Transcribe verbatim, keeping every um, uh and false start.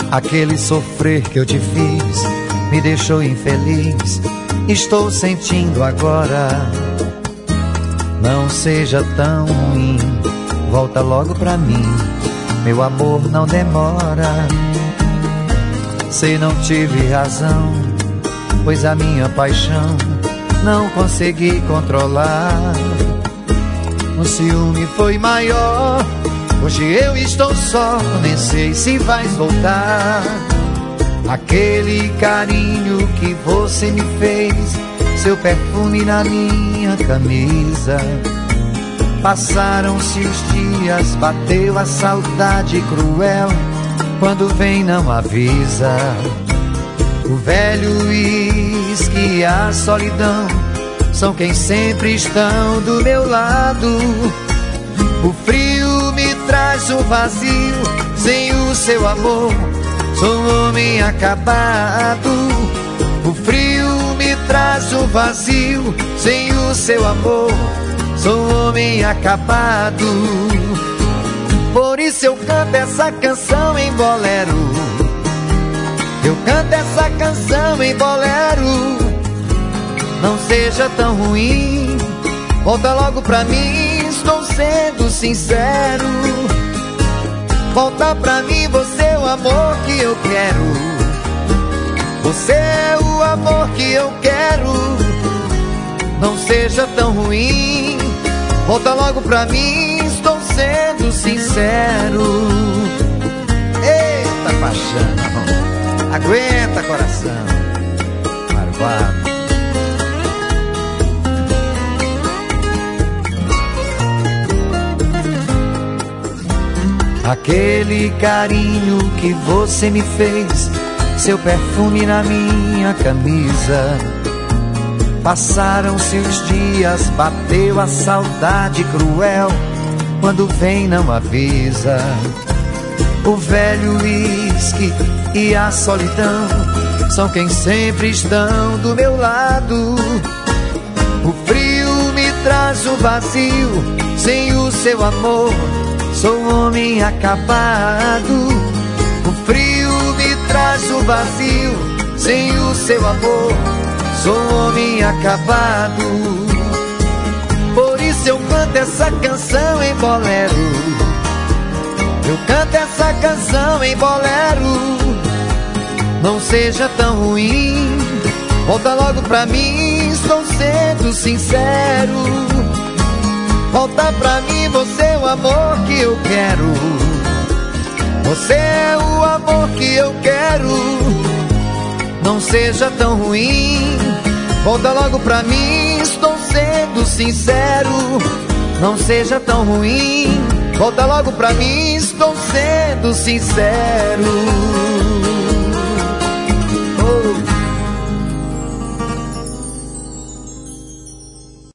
Aquele sofrer que eu te fiz me deixou infeliz. Estou sentindo agora. Não seja tão ruim, volta logo pra mim. Meu amor, não demora. Sei, não tive razão, pois a minha paixão não consegui controlar. O ciúme foi maior. Hoje eu estou só, nem sei se vais voltar. Aquele carinho que você me fez, seu perfume na minha camisa. Passaram-se os dias, bateu a saudade cruel. Quando vem não avisa. O velho uísque e a solidão são quem sempre estão do meu lado. O frio me traz um vazio, sem o seu amor sou um homem acabado. O frio me traz um vazio, sem o seu amor sou um homem acabado. Por isso eu canto essa canção em bolero. Eu canto essa canção em bolero. Não seja tão ruim, volta logo pra mim, estou sendo sincero. Volta pra mim, você é o amor que eu quero. Você é o amor que eu quero. Não seja tão ruim, volta logo pra mim, estou sendo sincero. Eita paixão, aguenta coração, marvado. Aquele carinho que você me fez, seu perfume na minha camisa. Passaram-se os dias, bateu a saudade cruel. Quando vem não avisa. O velho uísque e a solidão são quem sempre estão do meu lado. O frio me traz um vazio, sem o seu amor sou um homem acabado. O frio me traz um vazio, sem o seu amor sou um homem acabado. Por isso eu canto essa canção em bolero. Eu canto essa canção em bolero. Não seja tão ruim, volta logo pra mim, estou sendo sincero. Volta pra mim, você é o amor que eu quero. Você é o amor que eu quero. Não seja tão ruim, volta logo pra mim, estou sendo sincero. Não seja tão ruim, volta logo pra mim, estou sendo sincero. Oh.